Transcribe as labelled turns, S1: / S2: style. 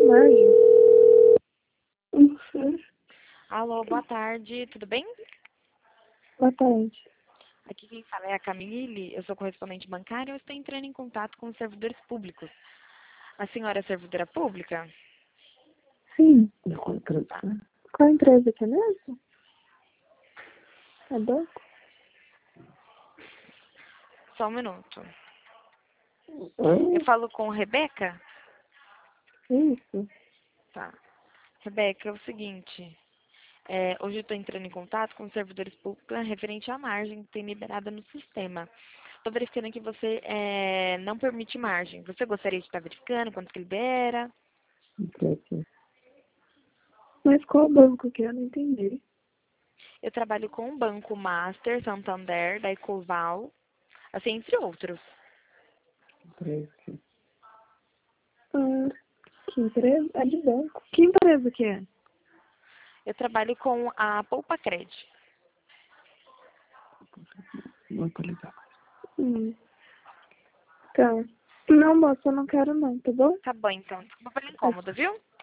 S1: margem? Não sei.
S2: Alô, boa tarde, tudo bem?
S1: Boa tarde.
S2: Aqui quem fala é a Camille, eu sou correspondente bancária e eu estou entrando em contato com os servidores públicos. A senhora é servidora pública?
S1: Sim.
S2: Tá.
S1: Qual empresa que é mesmo? É banco?
S2: Só um minuto. Eu
S1: Hum,
S2: falo com Rebeca?
S1: Isso.
S2: Tá. Rebeca, é o seguinte, hoje eu estou entrando em contato com os servidores públicos referente à margem que tem liberada no sistema. Estou verificando que você não permite margem. Você gostaria de estar verificando quanto que libera?
S1: Empresa. Mas qual banco que é? Eu não entendi.
S2: Eu trabalho com o Banco Master, Santander, da Ecoval, assim, entre outros.
S1: Empresa. Ah, que empresa? É de banco. Que empresa que é?
S2: Eu trabalho com a Poupa Cred.
S1: Vou atualizar. Tá. Não, moça, eu não quero não, tá bom?
S2: Tá bom, então. Desculpa pelo
S1: É
S2: incômodo, viu?